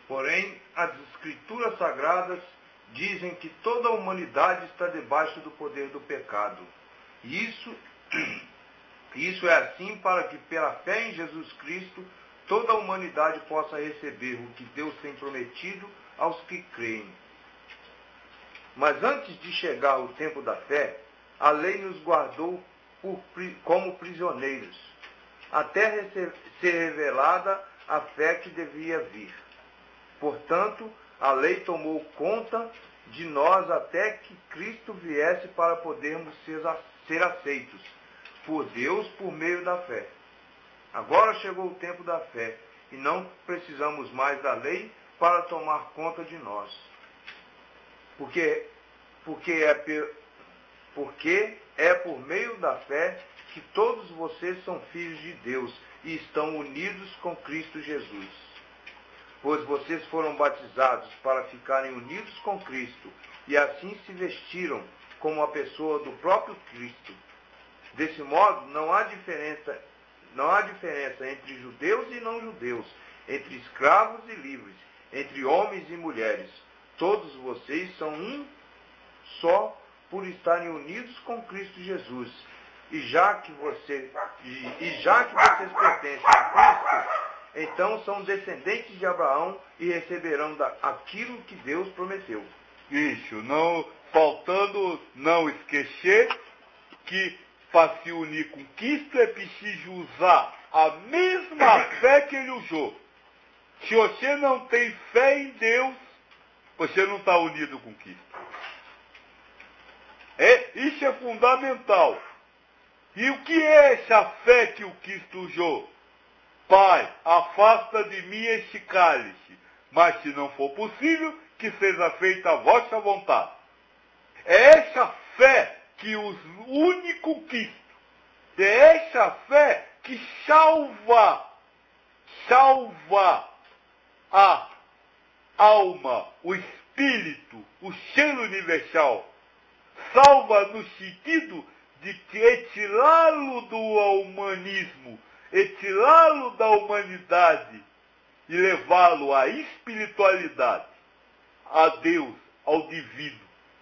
Porém, as Escrituras Sagradas dizem que toda a humanidade está debaixo do poder do pecado. E isso é assim para que, pela fé em Jesus Cristo, toda a humanidade possa receber o que Deus tem prometido aos que creem. Mas antes de chegar o tempo da fé, a lei nos guardou como prisioneiros, até ser revelada a fé que devia vir. Portanto, a lei tomou conta de nós até que Cristo viesse para podermos ser aceitos por Deus por meio da fé. Agora chegou o tempo da fé e não precisamos mais da lei para tomar conta de nós. Porque é por meio da fé que todos vocês são filhos de Deus e estão unidos com Cristo Jesus. Pois vocês foram batizados para ficarem unidos com Cristo e assim se vestiram como a pessoa do próprio Cristo. Desse modo, não há diferença entre judeus e não judeus, entre escravos e livres, entre homens e mulheres. Todos vocês são um só por estarem unidos com Cristo Jesus. E já que vocês pertencem a Cristo, então são descendentes de Abraão e receberão aquilo que Deus prometeu. Isso, não faltando não esquecer que para se unir com Cristo é preciso usar a mesma fé que ele usou. Se você não tem fé em Deus, você não está unido com Cristo. Isso é fundamental. E o que é essa fé que o Cristo usou? Pai, afasta de mim este cálice, mas se não for possível, que seja feita a vossa vontade. É essa fé que os une com Cristo. É essa fé que salva a alma, o espírito, o ser universal. Salva no sentido de retirá-lo do humanismo, retirá-lo da humanidade e levá-lo à espiritualidade, a Deus, ao divino.